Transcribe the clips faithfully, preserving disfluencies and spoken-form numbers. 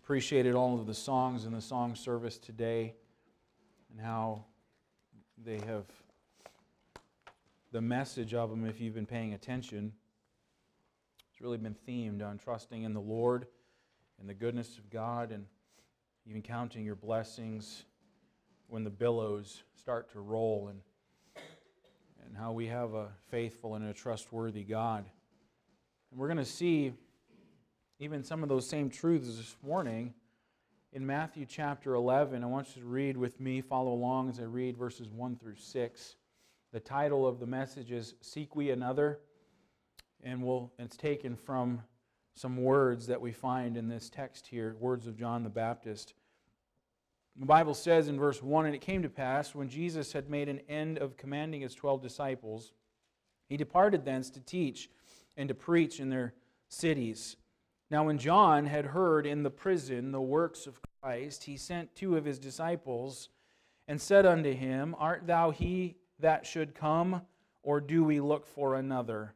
appreciated all of the songs in the song service today and how they have, the message of them, if you've been paying attention, it's really been themed on trusting in the Lord and the goodness of God, and even counting your blessings when the billows start to roll, and and how we have a faithful and a trustworthy God. And we're going to see even some of those same truths this morning in Matthew chapter eleven. I want you to read with me, follow along as I read verses one through six. The title of the message is Seek We Another, and we'll, it's taken from some words that we find in this text here, words of John the Baptist. The Bible says in verse one, "And it came to pass, when Jesus had made an end of commanding His twelve disciples, He departed thence to teach and to preach in their cities. Now when John had heard in the prison the works of Christ, he sent two of his disciples, and said unto him, Art thou he that should come, or do we look for another?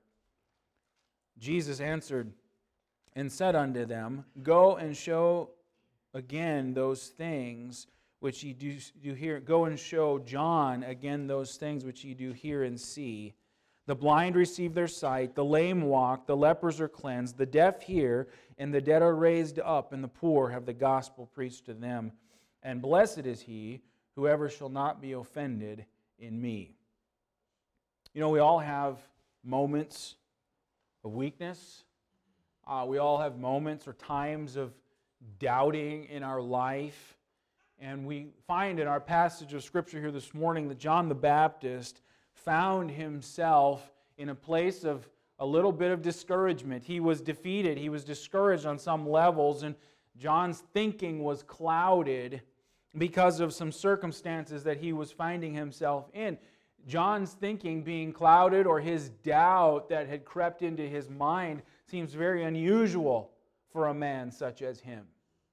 Jesus answered and said unto them, Go and show again those things which ye do, do hear. Go and show John again those things which ye do hear and see. The blind receive their sight, the lame walk, the lepers are cleansed, the deaf hear, and the dead are raised up, and the poor have the gospel preached to them. And blessed is he, whoever shall not be offended in me." You know, we all have moments of weakness. Uh, we all have moments or times of doubting in our life. And we find in our passage of Scripture here this morning that John the Baptist found himself in a place of a little bit of discouragement. He was defeated. He was discouraged on some levels, and John's thinking was clouded because of some circumstances that he was finding himself in. John's thinking being clouded, or his doubt that had crept into his mind, seems very unusual for a man such as him.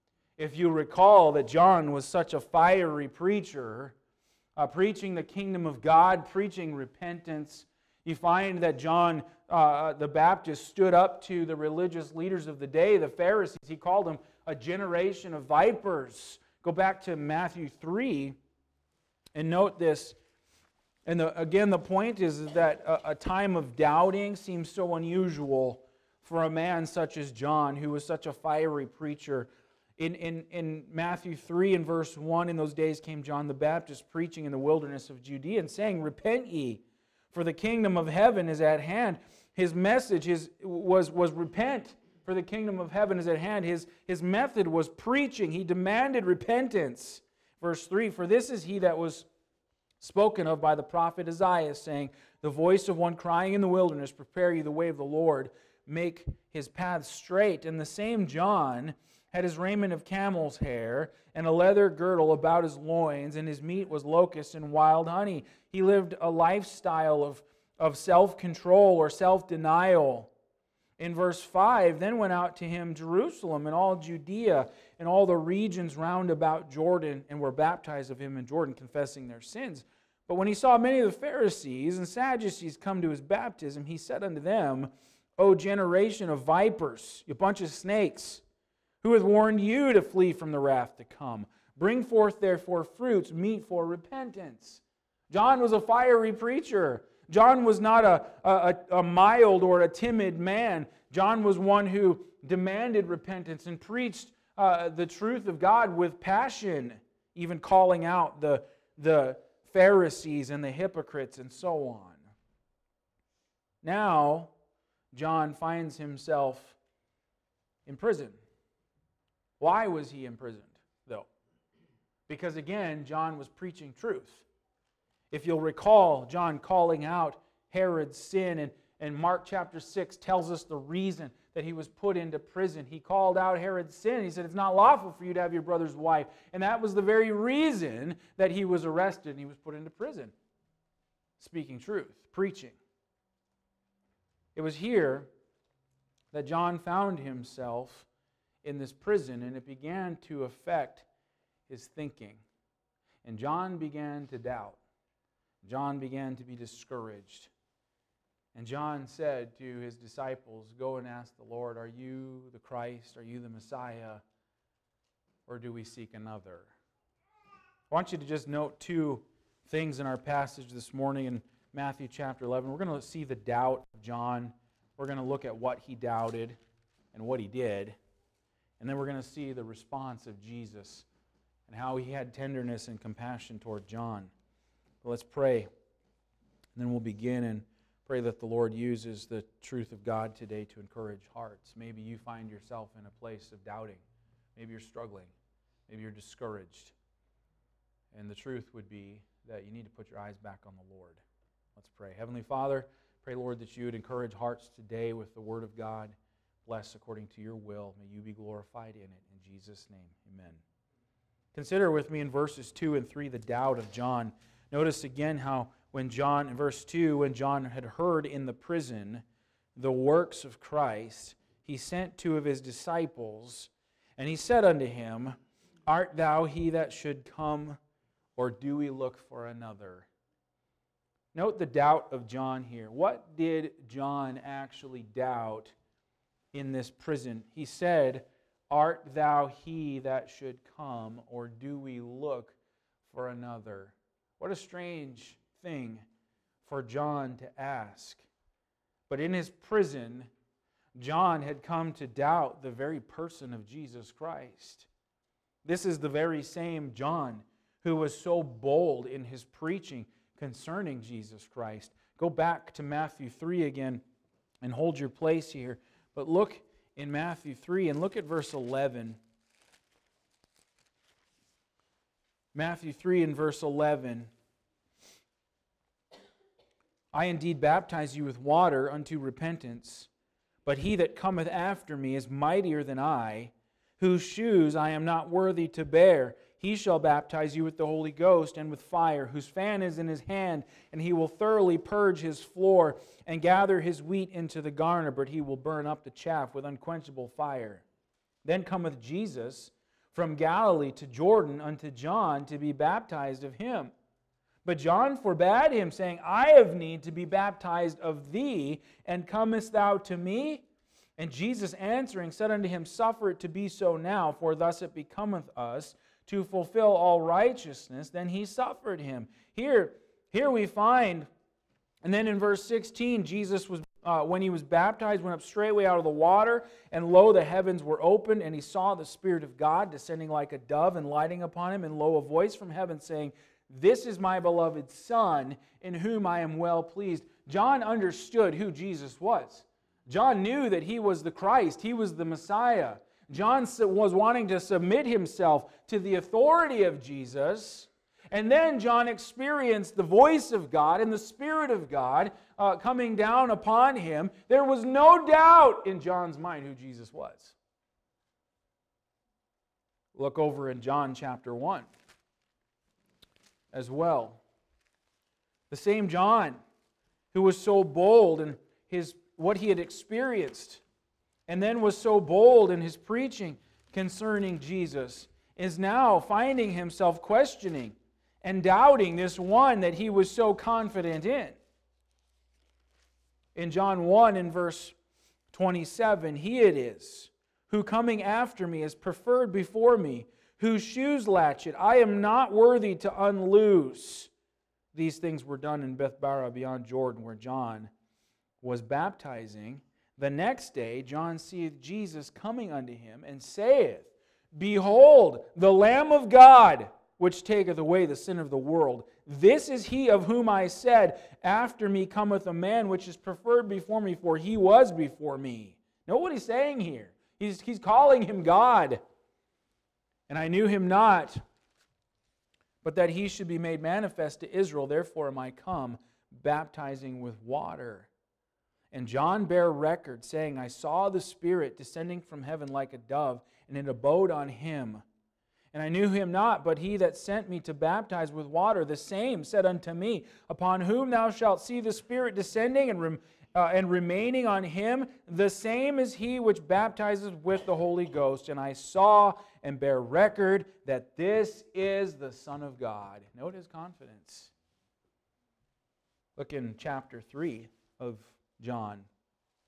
If you recall that John was such a fiery preacher, uh, preaching the kingdom of God, preaching repentance, you find that John uh, the Baptist stood up to the religious leaders of the day, the Pharisees. He called them a generation of vipers. Go back to Matthew three and note this. And the, again, the point is that a, a time of doubting seems so unusual for a man such as John, who was such a fiery preacher. In, in, in Matthew three and verse one, in those days came John the Baptist preaching in the wilderness of Judea and saying, Repent ye, for the kingdom of heaven is at hand. His message his, was, was repent, for the kingdom of heaven is at hand. His, his method was preaching. He demanded repentance. Verse three, For this is he that was spoken of by the prophet Isaiah, saying, The voice of one crying in the wilderness, Prepare ye the way of the Lord, make his path straight. And the same John had his raiment of camel's hair, and a leather girdle about his loins, and his meat was locusts and wild honey. He lived a lifestyle of, of self-control or self-denial. In verse five, then went out to him Jerusalem and all Judea and all the regions round about Jordan, and were baptized of him in Jordan, confessing their sins. But when he saw many of the Pharisees and Sadducees come to his baptism, he said unto them, O generation of vipers, you bunch of snakes, who hath warned you to flee from the wrath to come? Bring forth therefore fruits meet for repentance. John was a fiery preacher. John was not a, a, a mild or a timid man. John was one who demanded repentance and preached uh, the truth of God with passion, even calling out the, the Pharisees and the hypocrites and so on. Now, John finds himself in prison. Why was he imprisoned, though? Because again, John was preaching truth. If you'll recall, John calling out Herod's sin, and, and Mark chapter six tells us the reason that he was put into prison. He called out Herod's sin. He said, it's not lawful for you to have your brother's wife. And that was the very reason that he was arrested and he was put into prison. Speaking truth, preaching. It was here that John found himself in this prison, and it began to affect his thinking. And John began to doubt. John began to be discouraged. And John said to his disciples, Go and ask the Lord, Are you the Christ? Are you the Messiah? or do we seek another? I want you to just note two things in our passage this morning in Matthew chapter eleven. We're going to see the doubt of John. We're going to look at what he doubted and what he did. And then we're going to see the response of Jesus and how he had tenderness and compassion toward John. But let's pray. And then we'll begin and pray that the Lord uses the truth of God today to encourage hearts. Maybe you find yourself in a place of doubting. Maybe you're struggling. Maybe you're discouraged. And the truth would be that you need to put your eyes back on the Lord. Let's pray. Heavenly Father, pray, Lord, that you would encourage hearts today with the Word of God. Bless according to your will. May you be glorified in it. In Jesus' name, amen. Consider with me in verses two and three the doubt of John. Notice again how when John, in verse two, when John had heard in the prison the works of Christ, he sent two of his disciples, and he said unto him, Art thou he that should come, or do we look for another? Note the doubt of John here. What did John actually doubt in this prison? He said, Art thou he that should come, or do we look for another? What a strange thing for John to ask. But in his prison, John had come to doubt the very person of Jesus Christ. This is the very same John who was so bold in his preaching concerning Jesus Christ. Go back to Matthew three again and hold your place here. But look in Matthew three and look at verse eleven. Matthew three and verse eleven. I indeed baptize you with water unto repentance, but he that cometh after me is mightier than I, whose shoes I am not worthy to bear. He shall baptize you with the Holy Ghost and with fire, whose fan is in his hand, and he will thoroughly purge his floor and gather his wheat into the garner, but he will burn up the chaff with unquenchable fire. Then cometh Jesus from Galilee to Jordan unto John to be baptized of him. But John forbade him, saying, I have need to be baptized of thee, and comest thou to me? And Jesus answering said unto him, Suffer it to be so now, for thus it becometh us to fulfill all righteousness. Then he suffered him. Here, here we find, and then in verse sixteen, Jesus was, uh, when he was baptized, went up straightway out of the water, and lo, the heavens were opened, and he saw the Spirit of God descending like a dove and lighting upon him, and lo, a voice from heaven saying, This is my beloved Son, in whom I am well pleased. John understood who Jesus was. John knew that he was the Christ. He was the Messiah. John was wanting to submit himself to the authority of Jesus. And then John experienced the voice of God and the Spirit of God uh, coming down upon him. There was no doubt in John's mind who Jesus was. Look over in John chapter one as well. The same John who was so bold in his what he had experienced, and then was so bold in his preaching concerning Jesus, is now finding himself questioning and doubting this one that he was so confident in. In John one, in verse twenty-seven, He it is, who coming after me is preferred before me, whose shoes latchet I am not worthy to unloose. These things were done in Bethbara beyond Jordan, where John was baptizing. The next day John seeth Jesus coming unto him, and saith, Behold, the Lamb of God, which taketh away the sin of the world. This is he of whom I said, After me cometh a man which is preferred before me, for he was before me. Know what he's saying here? He's, he's calling him God. And I knew him not, but that he should be made manifest to Israel. Therefore am I come, baptizing with water. And John bare record, saying, I saw the Spirit descending from heaven like a dove, and it abode on him. And I knew him not, but he that sent me to baptize with water, the same said unto me, Upon whom thou shalt see the Spirit descending and, rem- uh, and remaining on him, the same is he which baptizes with the Holy Ghost. And I saw and bear record that this is the Son of God. Note his confidence. Look in chapter three of John.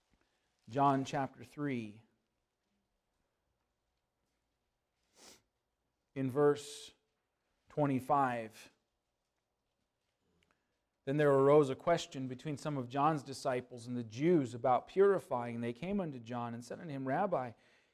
John chapter three. in verse twenty-five. Then there arose a question between some of John's disciples and the Jews about purifying. And they came unto John and said unto him, Rabbi,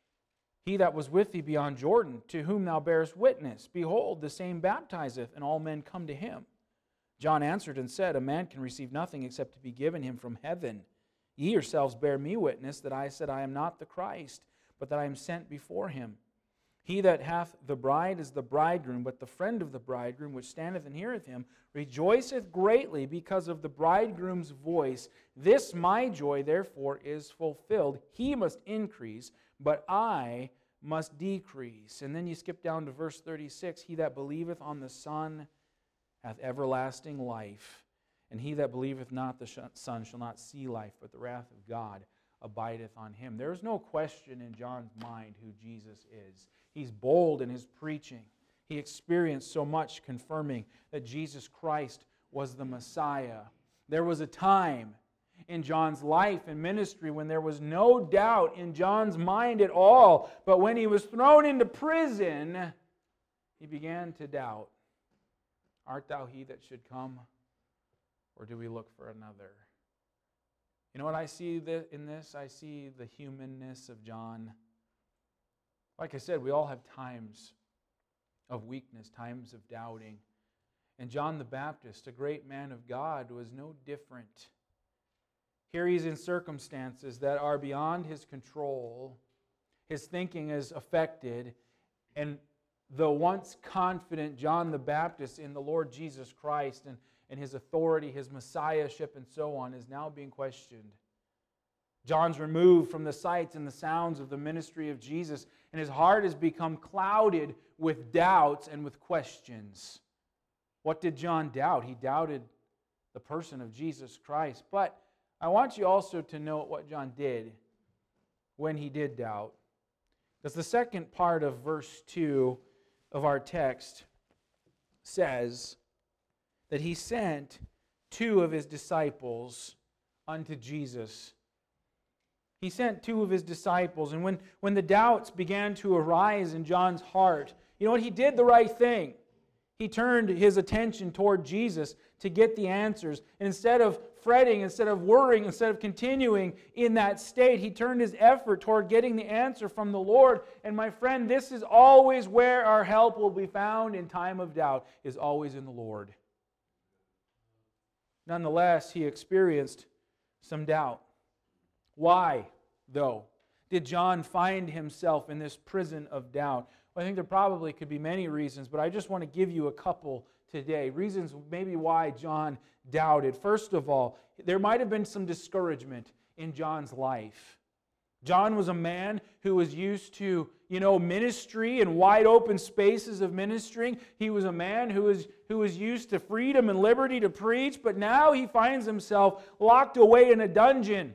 he that was with thee beyond Jordan, to whom thou bearest witness, behold, the same baptizeth, and all men come to him. John answered and said, A man can receive nothing except to be given him from heaven. Ye yourselves bear me witness that I said, I am not the Christ, but that I am sent before him. He that hath the bride is the bridegroom, but the friend of the bridegroom, which standeth and heareth him, rejoiceth greatly because of the bridegroom's voice. This my joy, therefore, is fulfilled. He must increase, but I must decrease. And then you skip down to verse thirty-six. He that believeth on the Son hath everlasting life, and he that believeth not the Son shall not see life, but the wrath of God abideth on him. There is no question in John's mind who Jesus is. He's bold in his preaching. He experienced so much confirming that Jesus Christ was the Messiah. There was a time in John's life and ministry when there was no doubt in John's mind at all, but when he was thrown into prison, he began to doubt. Art thou he that should come, or do we look for another? You know what I see in this? I see the humanness of John. Like I said, we all have times of weakness, times of doubting. And John the Baptist, a great man of God, was no different. Here he's in circumstances that are beyond his control. His thinking is affected. And the once confident John the Baptist in the Lord Jesus Christ and, and his authority, his messiahship, and so on, is now being questioned. John's removed from the sights and the sounds of the ministry of Jesus, and his heart has become clouded with doubts and with questions. What did John doubt? He doubted the person of Jesus Christ. But I want you also to note what John did when he did doubt. Because the second part of verse two of our text says that he sent two of his disciples unto Jesus. He sent two of his disciples, and when, when the doubts began to arise in John's heart, you know what? He did the right thing. He turned his attention toward Jesus to get the answers. And instead of fretting, instead of worrying, instead of continuing in that state, he turned his effort toward getting the answer from the Lord. And my friend, this is always where our help will be found in time of doubt, is always in the Lord. Nonetheless, he experienced some doubt. Why, though, did John find himself in this prison of doubt? Well, I think there probably could be many reasons, but I just want to give you a couple today. Reasons maybe why John doubted. First of all, there might have been some discouragement in John's life. John was a man who was used to, you know, ministry and wide open spaces of ministering. He was a man who was, who was used to freedom and liberty to preach, but now he finds himself locked away in a dungeon.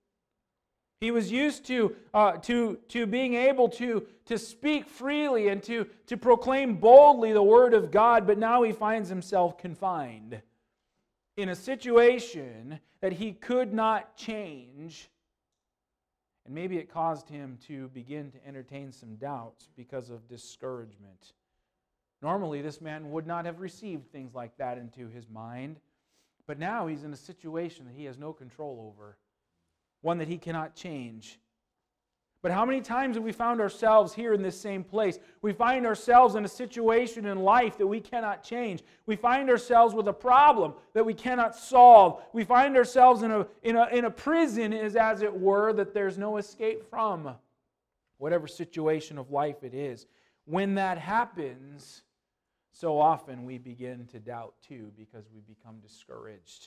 He was used to, uh, to, to being able to, to speak freely and to, to proclaim boldly the Word of God, but now he finds himself confined in a situation that he could not change. And maybe it caused him to begin to entertain some doubts because of discouragement. Normally, this man would not have received things like that into his mind, but now he's in a situation that he has no control over. One that he cannot change. But how many times have we found ourselves here in this same place? We find ourselves in a situation in life that we cannot change. We find ourselves with a problem that we cannot solve. We find ourselves in a, in a, in a prison, as, as it were, that there's no escape from. Whatever situation of life it is. When that happens, so often we begin to doubt too, because we become discouraged.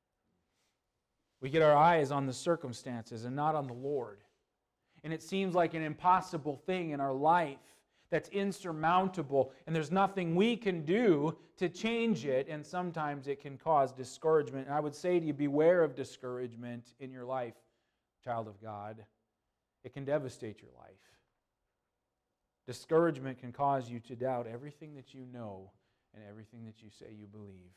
We get our eyes on the circumstances and not on the Lord. And it seems like an impossible thing in our life that's insurmountable, and there's nothing we can do to change it, and sometimes it can cause discouragement. And I would say to you, beware of discouragement in your life, child of God. It can devastate your life. Discouragement can cause you to doubt everything that you know and everything that you say you believe.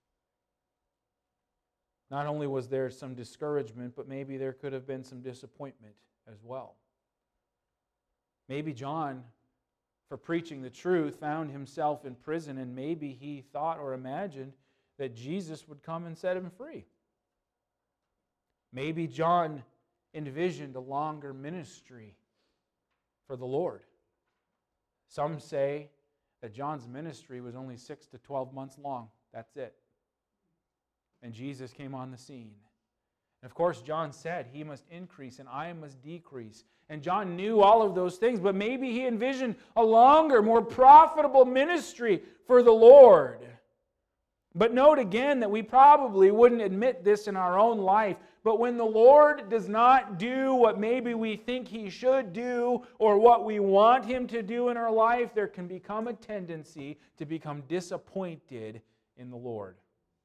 Not only was there some discouragement, but maybe there could have been some disappointment as well. Maybe John, for preaching the truth, found himself in prison, and maybe he thought or imagined that Jesus would come and set him free. Maybe John envisioned a longer ministry for the Lord. Some say that John's ministry was only six to twelve months long. That's it. And Jesus came on the scene. And of course, John said, he must increase and I must decrease. And John knew all of those things, but maybe he envisioned a longer, more profitable ministry for the Lord. But note again that we probably wouldn't admit this in our own life, but when the Lord does not do what maybe we think He should do or what we want Him to do in our life, there can become a tendency to become disappointed in the Lord.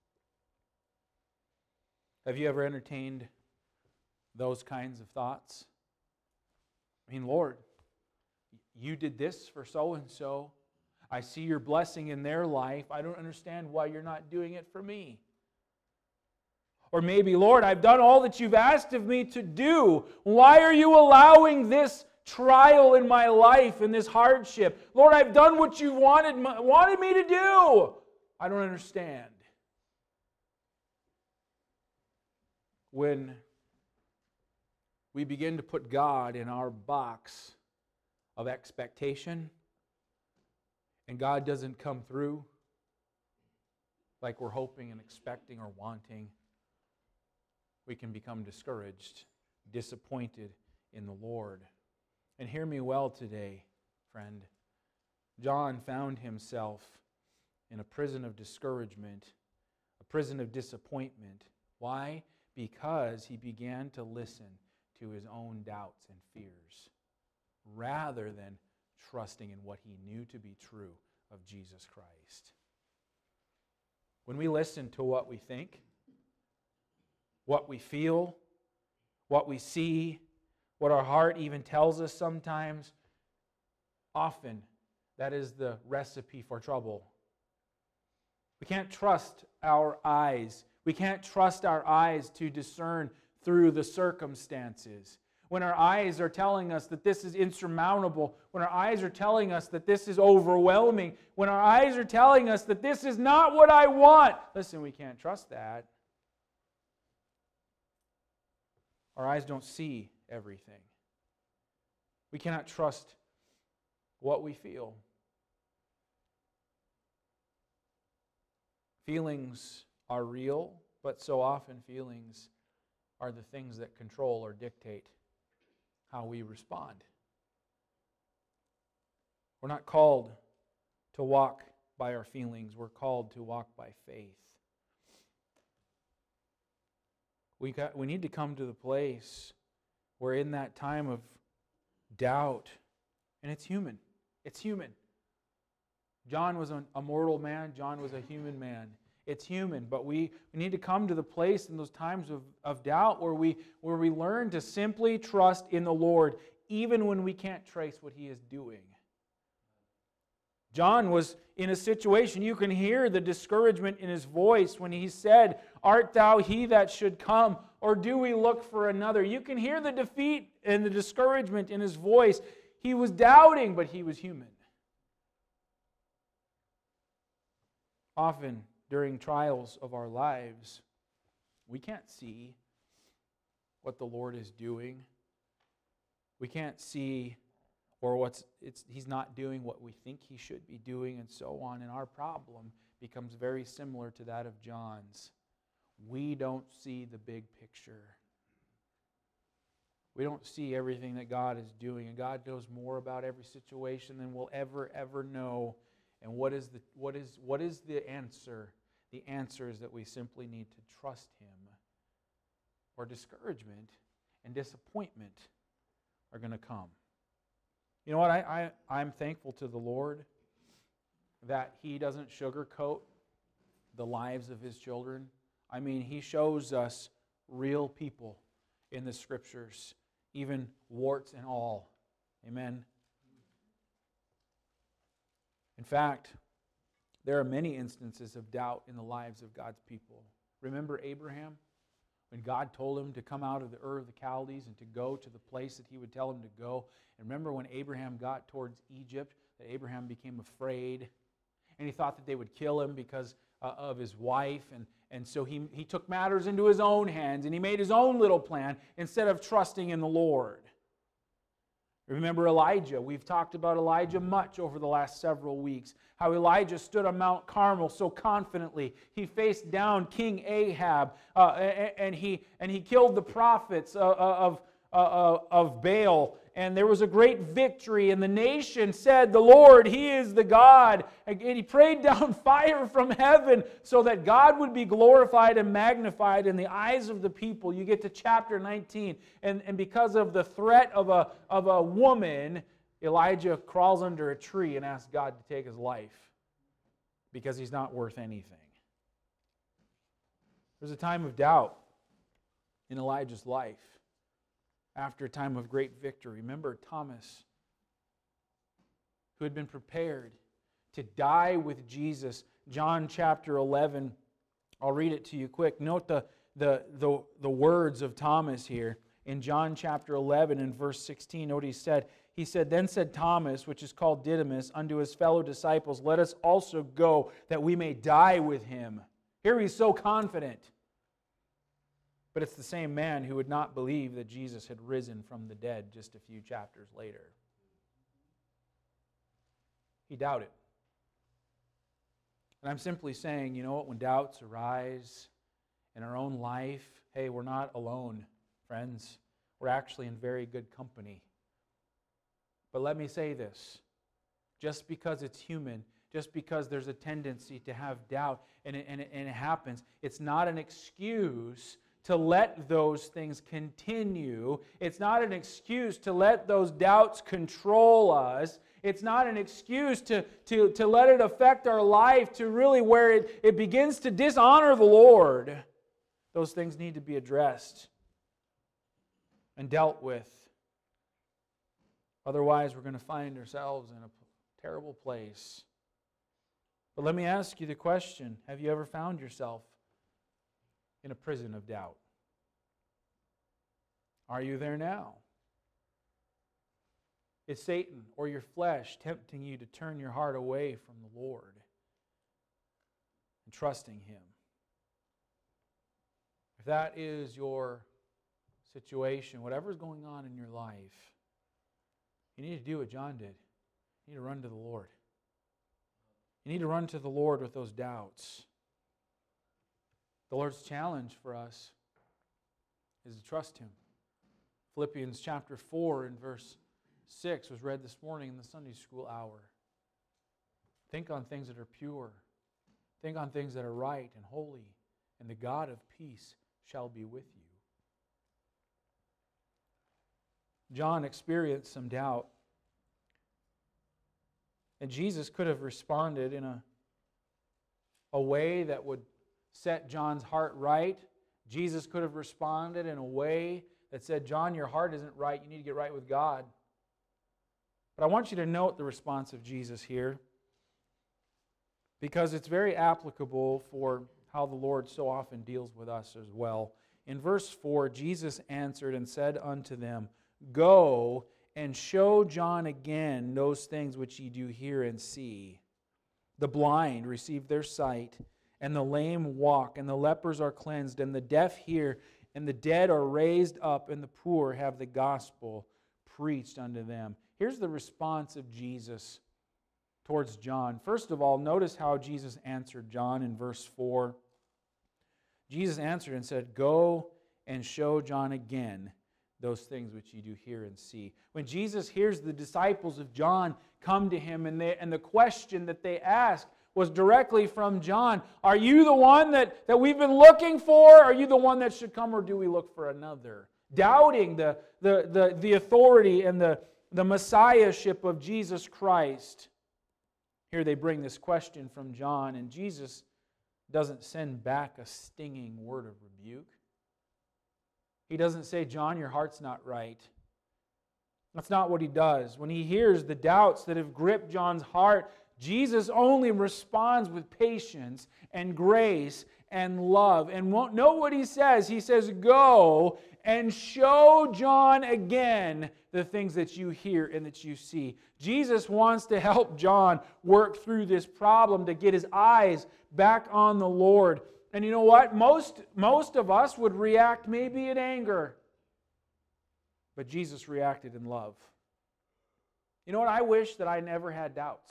Have you ever entertained those kinds of thoughts? I mean, Lord, you did this for so-and-so. I see your blessing in their life. I don't understand why you're not doing it for me. Or maybe, Lord, I've done all that you've asked of me to do. Why are you allowing this trial in my life and this hardship? Lord, I've done what you wanted, wanted me to do. I don't understand. When we begin to put God in our box of expectation and God doesn't come through like we're hoping and expecting or wanting, we can become discouraged, disappointed in the Lord. And hear me well today, friend. John found himself in a prison of discouragement, a prison of disappointment. Why? Because he began to listen to his own doubts and fears rather than trusting in what he knew to be true of Jesus Christ. When we listen to what we think, what we feel, what we see, what our heart even tells us sometimes, often that is the recipe for trouble. We can't trust our eyes. We can't trust our eyes to discern through the circumstances. When our eyes are telling us that this is insurmountable, when our eyes are telling us that this is overwhelming, when our eyes are telling us that this is not what I want, listen, we can't trust that. Our eyes don't see everything. We cannot trust what we feel. Feelings are real, but so often feelings are the things that control or dictate how we respond. We're not called to walk by our feelings. We're called to walk by faith. We got, we need to come to the place where in that time of doubt, and it's human, it's human. John was a, a mortal man, John was a human man. It's human, but we, we need to come to the place in those times of, of doubt where we, where we learn to simply trust in the Lord, even when we can't trace what He is doing. John was in a situation, you can hear the discouragement in his voice when he said, "Art thou he that should come, or do we look for another?" You can hear the defeat and the discouragement in his voice. He was doubting, but he was human. Often, during trials of our lives, we can't see what the Lord is doing. We can't see or what's it's He's not doing what we think He should be doing, and so on. And our problem becomes very similar to that of John's. We don't see the big picture. We don't see everything that God is doing, and God knows more about every situation than we'll ever, ever know. And what is the what is what is the answer? The answer is that we simply need to trust Him, or discouragement and disappointment are going to come. You know what? I, I, I'm thankful to the Lord that He doesn't sugarcoat the lives of His children. I mean, He shows us real people in the Scriptures, even warts and all. Amen. In fact, there are many instances of doubt in the lives of God's people. Remember Abraham? When God told him to come out of the Ur of the Chaldees and to go to the place that He would tell him to go. And remember when Abraham got towards Egypt, that Abraham became afraid. And he thought that they would kill him because uh, of his wife. And, and so he, he took matters into his own hands and he made his own little plan instead of trusting in the Lord. Remember Elijah. We've talked about Elijah much over the last several weeks. How Elijah stood on Mount Carmel so confidently. He faced down King Ahab uh, and, he, and he killed the prophets of, of, of Baal. And there was a great victory, and the nation said, "The Lord, He is the God." And He prayed down fire from heaven so that God would be glorified and magnified in the eyes of the people. You get to chapter nineteen, and, and because of the threat of a, of a woman, Elijah crawls under a tree and asks God to take his life because he's not worth anything. There's a time of doubt in Elijah's life. After a time of great victory. Remember Thomas, who had been prepared to die with Jesus. John chapter eleven, I'll read it to you quick. Note the, the, the, the words of Thomas here. In John chapter eleven and verse sixteen, note what he said. He said, "Then said Thomas, which is called Didymus, unto his fellow disciples, Let us also go, that we may die with him." Here he's so confident. But it's the same man who would not believe that Jesus had risen from the dead just a few chapters later. He doubted. And I'm simply saying, you know what, when doubts arise in our own life, hey, we're not alone, friends. We're actually in very good company. But let me say this. Just because it's human, just because there's a tendency to have doubt, and it, and it, and it happens, it's not an excuse to let those things continue. It's not an excuse to let those doubts control us. It's not an excuse to, to, to let it affect our life to really where it, it begins to dishonor the Lord. Those things need to be addressed and dealt with. Otherwise, we're going to find ourselves in a terrible place. But let me ask you the question, have you ever found yourself in a prison of doubt? Are you there now? Is Satan or your flesh tempting you to turn your heart away from the Lord and trusting Him? If that is your situation, whatever's going on in your life, you need to do what John did. You need to run to the Lord. You need to run to the Lord with those doubts. The Lord's challenge for us is to trust Him. Philippians chapter four and verse six was read this morning in the Sunday school hour. Think on things that are pure. Think on things that are right and holy, and the God of peace shall be with you. John experienced some doubt, and Jesus could have responded in a, a way that would set John's heart right. Jesus could have responded in a way that said, "John, your heart isn't right. You need to get right with God." But I want you to note the response of Jesus here, because it's very applicable for how the Lord so often deals with us as well. In verse four, Jesus answered and said unto them, "Go and show John again those things which ye do hear and see. The blind receive their sight, and the lame walk, and the lepers are cleansed, and the deaf hear, and the dead are raised up, and the poor have the gospel preached unto them." Here's the response of Jesus towards John. First of all, notice how Jesus answered John in verse four. Jesus answered and said, "Go and show John again those things which you do hear and see." When Jesus hears the disciples of John come to Him, and, they, and the question that they ask was directly from John, "Are you the one that, that we've been looking for? Are you the one that should come, or do we look for another?" Doubting the, the, the, the authority and the, the messiahship of Jesus Christ. Here they bring this question from John, and Jesus doesn't send back a stinging word of rebuke. He doesn't say, "John, your heart's not right." That's not what He does. When He hears the doubts that have gripped John's heart, Jesus only responds with patience and grace and love. And won't know what He says. He says, "Go and show John again the things that you hear and that you see. Jesus wants to help John work through this problem to get his eyes back on the Lord. And you know what? Most, most of us would react maybe in anger. But Jesus reacted in love. You know what? I wish that I never had doubts.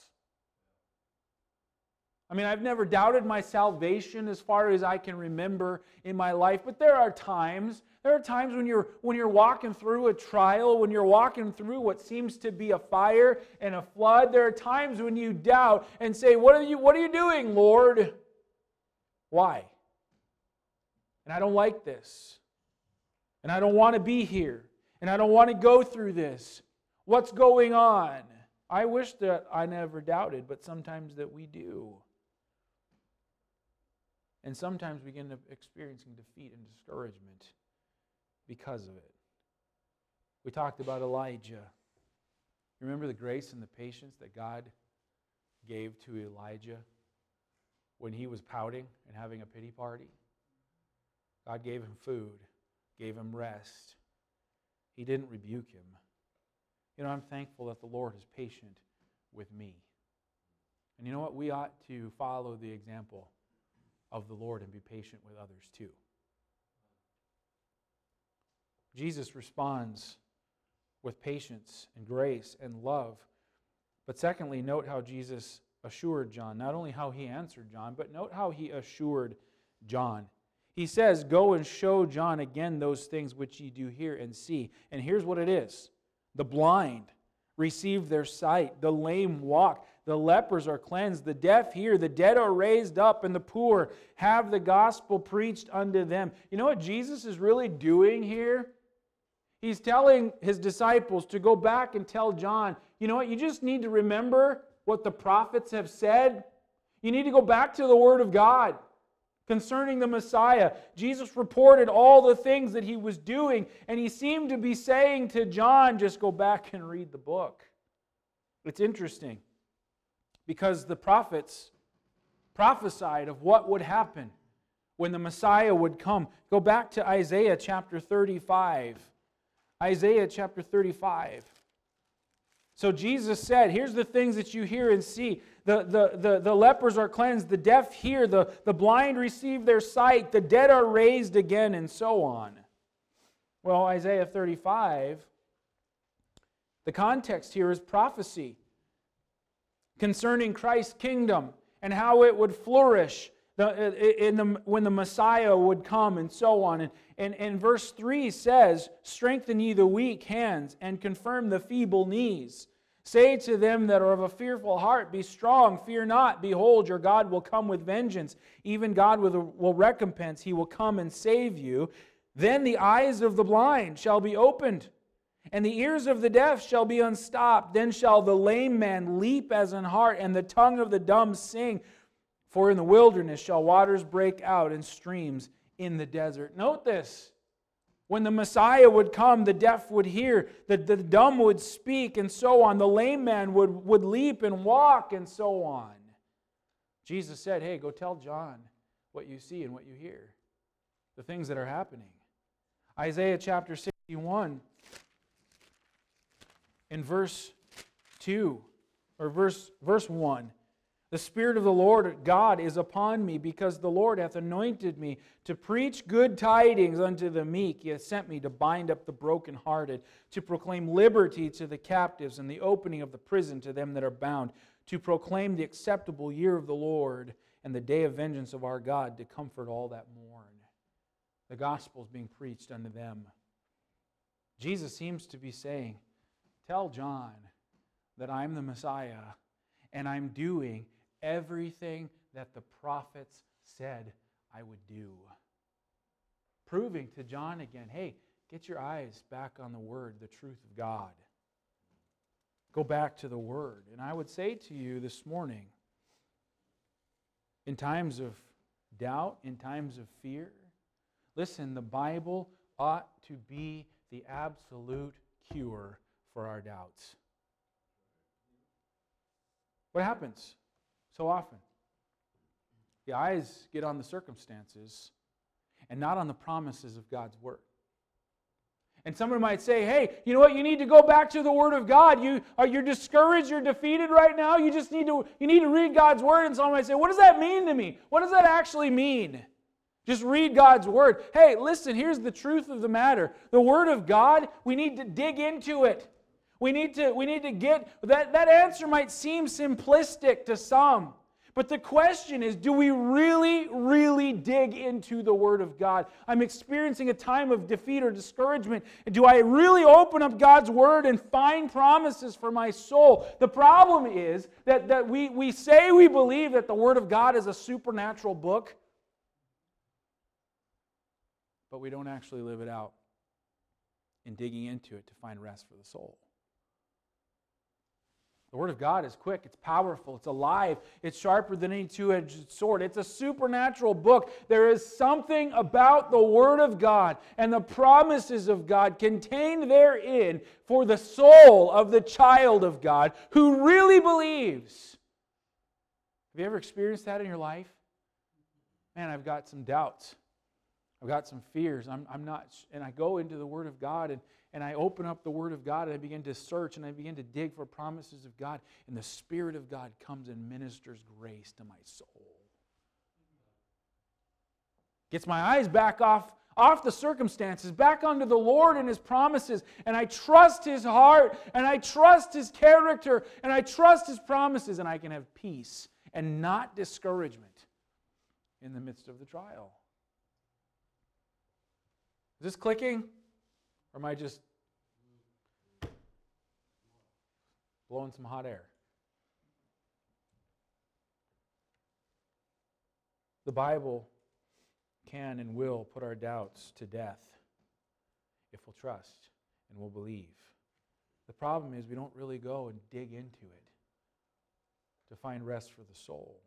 I mean, I've never doubted my salvation as far as I can remember in my life, but there are times, there are times when you're when you're walking through a trial, when you're walking through what seems to be a fire and a flood, there are times when you doubt and say, "What are you what are you doing, Lord? Why? And I don't like this. And I don't want to be here. And I don't want to go through this. What's going on?" I wish that I never doubted, but sometimes that we do. And sometimes we end up experiencing defeat and discouragement because of it. We talked about Elijah. Remember the grace and the patience that God gave to Elijah when he was pouting and having a pity party? God gave him food, gave him rest. He didn't rebuke him. You know, I'm thankful that the Lord is patient with me. And you know what? We ought to follow the example of the Lord and be patient with others too. Jesus responds with patience and grace and love. But secondly, note how Jesus assured John. Not only how he answered John, but note how he assured John. He says, "Go and show John again those things which ye do hear and see." And here's what it is. The blind receive their sight. The lame walk. The lepers are cleansed. The deaf hear. The dead are raised up. And the poor have the gospel preached unto them. You know what Jesus is really doing here? He's telling his disciples to go back and tell John, you know what? You just need to remember what the prophets have said. You need to go back to the Word of God concerning the Messiah. Jesus reported all the things that he was doing, and he seemed to be saying to John, just go back and read the book. It's interesting, because the prophets prophesied of what would happen when the Messiah would come. Go back to Isaiah chapter thirty-five. Isaiah chapter thirty-five. So Jesus said, here's the things that you hear and see. The, the, the, the lepers are cleansed, the deaf hear, the, the blind receive their sight, the dead are raised again, and so on. Well, Isaiah thirty-five, the context here is prophecy concerning Christ's kingdom and how it would flourish the, in the, when the Messiah would come, and so on. And, and, and verse three says, "Strengthen ye the weak hands, and confirm the feeble knees. Say to them that are of a fearful heart, Be strong, fear not. Behold, your God will come with vengeance. Even God will, will recompense. He will come and save you. Then the eyes of the blind shall be opened, and the ears of the deaf shall be unstopped. Then shall the lame man leap as an hart, and the tongue of the dumb sing. For in the wilderness shall waters break out, and streams in the desert." Note this. When the Messiah would come, the deaf would hear, the, the dumb would speak, and so on. The lame man would, would leap and walk, and so on. Jesus said, hey, go tell John what you see and what you hear, the things that are happening. Isaiah chapter sixty-one, in verse two, or verse, verse one. "The Spirit of the Lord God is upon me, because the Lord hath anointed me to preach good tidings unto the meek. He hath sent me to bind up the brokenhearted, to proclaim liberty to the captives, and the opening of the prison to them that are bound, to proclaim the acceptable year of the Lord, and the day of vengeance of our God, to comfort all that mourn." The gospel is being preached unto them. Jesus seems to be saying, tell John that I'm the Messiah, and I'm doing everything that the prophets said I would do. Proving to John again, hey, get your eyes back on the Word, the truth of God. Go back to the Word. And I would say to you this morning, in times of doubt, in times of fear, listen, the Bible ought to be the absolute cure for our doubts. What happens so often? The eyes get on the circumstances and not on the promises of God's Word. And someone might say, hey, you know what? You need to go back to the Word of God. You are you're discouraged, you're defeated right now. You just need to you need to read God's Word. And someone might say, what does that mean to me? What does that actually mean? Just read God's Word. Hey, listen, here's the truth of the matter. The Word of God, we need to dig into it. We need to, we need to get, that, that answer might seem simplistic to some. But the question is, do we really, really dig into the Word of God? I'm experiencing a time of defeat or discouragement. Do I really open up God's Word and find promises for my soul? The problem is that, that we, we say we believe that the Word of God is a supernatural book, but we don't actually live it out in digging into it to find rest for the soul. The Word of God is quick, it's powerful, it's alive, it's sharper than any two-edged sword. It's a supernatural book. There is something about the Word of God and the promises of God contained therein for the soul of the child of God who really believes. Have you ever experienced that in your life? Man, I've got some doubts. I've got some fears. I'm, I'm not, and I go into the Word of God and And I open up the Word of God and I begin to search and I begin to dig for promises of God. And the Spirit of God comes and ministers grace to my soul. Gets my eyes back off, off the circumstances, back onto the Lord and His promises. And I trust His heart and I trust His character and I trust His promises. And I can have peace and not discouragement in the midst of the trial. Is this clicking? Or am I just blowing some hot air? The Bible can and will put our doubts to death if we'll trust and we'll believe. The problem is we don't really go and dig into it to find rest for the soul.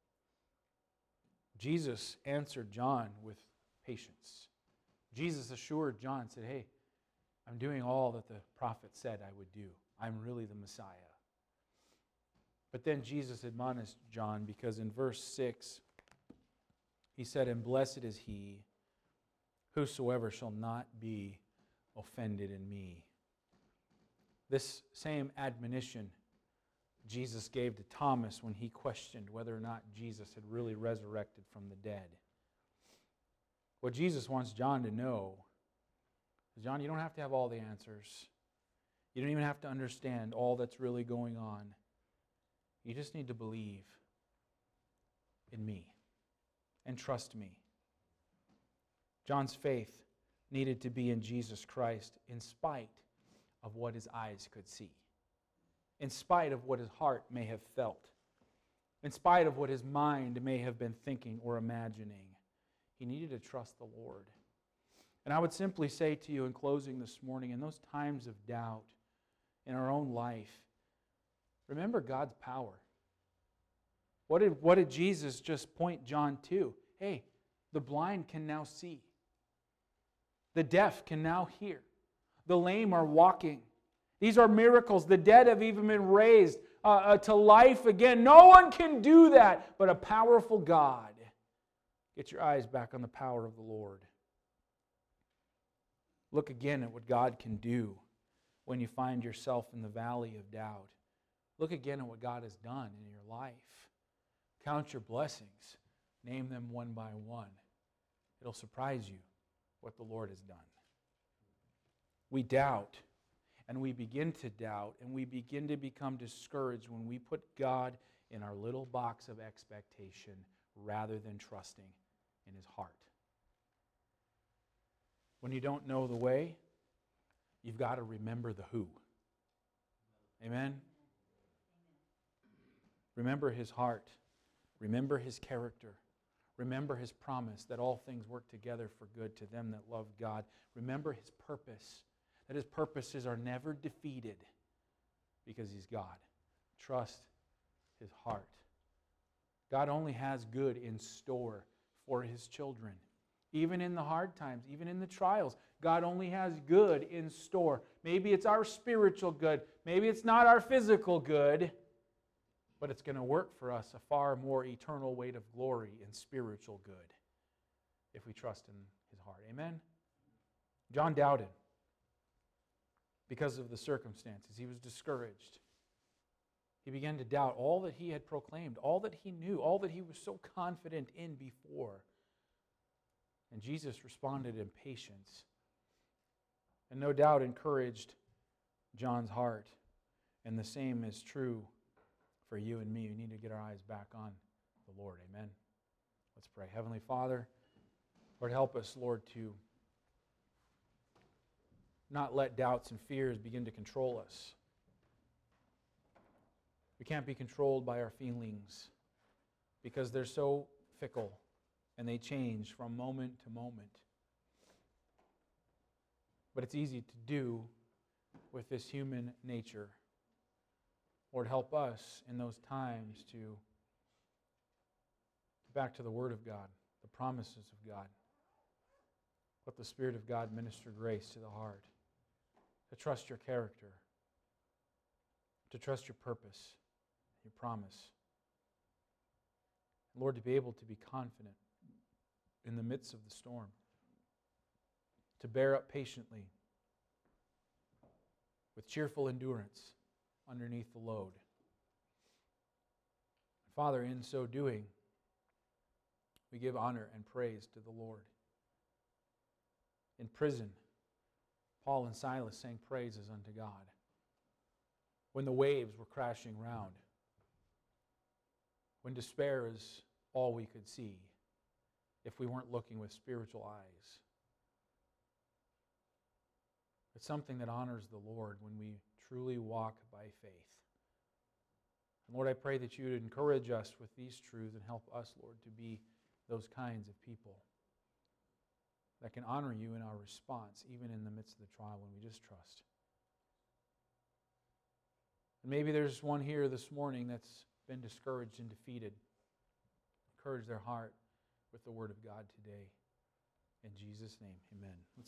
Jesus answered John with patience. Jesus assured John, said, hey, I'm doing all that the prophet said I would do. I'm really the Messiah. But then Jesus admonished John because in verse six, he said, and blessed is he whosoever shall not be offended in me. This same admonition Jesus gave to Thomas when he questioned whether or not Jesus had really resurrected from the dead. What Jesus wants John to know is, John, you don't have to have all the answers. You don't even have to understand all that's really going on. You just need to believe in me and trust me. John's faith needed to be in Jesus Christ in spite of what his eyes could see, in spite of what his heart may have felt, in spite of what his mind may have been thinking or imagining. He needed to trust the Lord. And I would simply say to you in closing this morning, in those times of doubt in our own life, remember God's power. What did, what did Jesus just point John to? Hey, the blind can now see. The deaf can now hear. The lame are walking. These are miracles. The dead have even been raised uh, uh, to life again. No one can do that but a powerful God. Get your eyes back on the power of the Lord. Look again at what God can do when you find yourself in the valley of doubt. Look again at what God has done in your life. Count your blessings. Name them one by one. It'll surprise you what the Lord has done. We doubt, and we begin to doubt, and we begin to become discouraged when we put God in our little box of expectation rather than trusting in His heart. When you don't know the way, you've got to remember the who. Amen? Remember His heart. Remember His character. Remember His promise that all things work together for good to them that love God. Remember His purpose, that His purposes are never defeated because He's God. Trust His heart. God only has good in store for His children. Even in the hard times, even in the trials, God only has good in store. Maybe it's our spiritual good. Maybe it's not our physical good. But it's going to work for us a far more eternal weight of glory and spiritual good if we trust in His heart. Amen? John doubted. because of the circumstances. He was discouraged. He began to doubt all that he had proclaimed, all that he knew, all that he was so confident in before. And Jesus responded in patience, and no doubt encouraged John's heart. And the same is true for you and me. We need to get our eyes back on the Lord. Amen. Let's pray. Heavenly Father, Lord, help us, Lord, to not let doubts and fears begin to control us. We can't be controlled by our feelings because they're so fickle and they change from moment to moment. But it's easy to do with this human nature. Lord, help us in those times to get back to the Word of God, the promises of God. Let the Spirit of God minister grace to the heart, to trust your character, to trust your purpose, your promise. Lord, to be able to be confident in the midst of the storm, to bear up patiently with cheerful endurance underneath the load. Father, in so doing, we give honor and praise to the Lord. In prison, Paul and Silas sang praises unto God when the waves were crashing round, when despair is all we could see if we weren't looking with spiritual eyes. It's something that honors the Lord when we truly walk by faith. And Lord, I pray that you would encourage us with these truths and help us, Lord, to be those kinds of people that can honor you in our response, even in the midst of the trial when we just trust. And maybe there's one here this morning that's been discouraged and defeated. Encourage their heart with the Word of God today. In Jesus' name, amen. Let's